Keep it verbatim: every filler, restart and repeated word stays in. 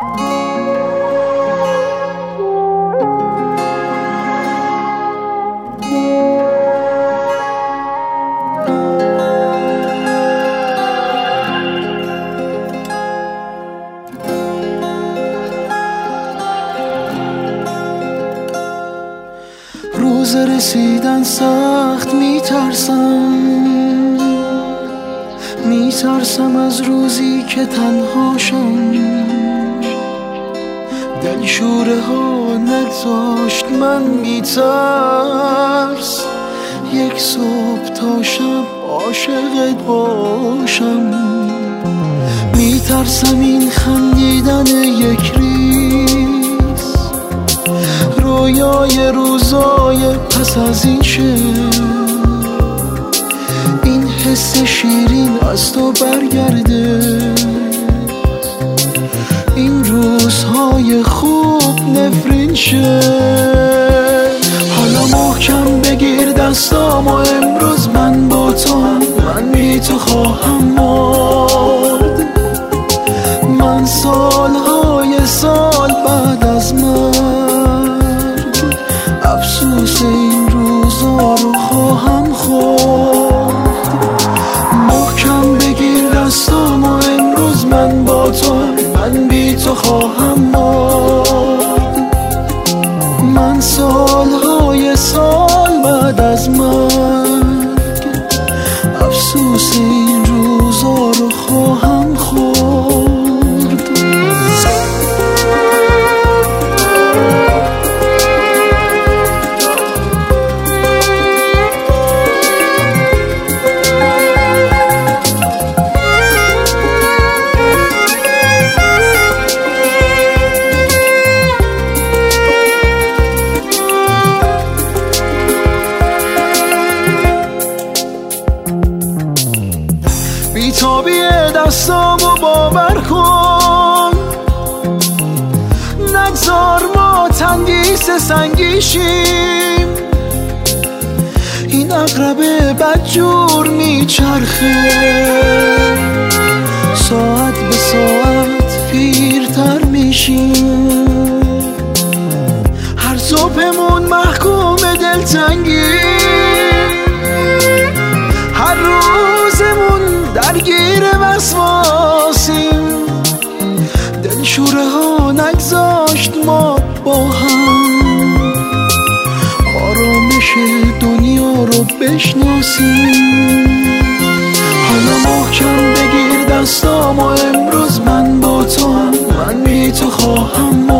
روز رسیدن سخت میترسم، میترسم از روزی که تنهاشم. دلشوره ها نگذاشت من بی‌ترس یک صبح تا شب عاشقت باشم. میترسم این خندیدن یک ریز رویای روزای پس از این شه، این حس شیرین از تو برگرده، این روزهای خوب نفرین شه. حالا محکم بگیر دستام و امروز من با تو هم، من بی تو خواهم مرد. من سالهای سال بعد از مرگ افسوس این روزا رو خواهم خورد. محکم بگیر دستام و امروز من با تو هم، من بی تو خواهم مرد. من سالهای سال بعد از مرگ افسوس این روزا رو خواهم خورد. بیتابی دستامو باور کن، نگذار ما تنگیس سنگیشیم. این عقرب بدجور میچرخه، ساعت به ساعت پیرتر میشیم. هر صبحمون محکوم دلتنگی، هر روزمون درگیر وسواسیم. دلشوره ها نگذاشت ما با هم آرامش دنیا رو بشناسیم. حالا محکم بگیر دستام و امروز من با تو هم، من بی تو خواهم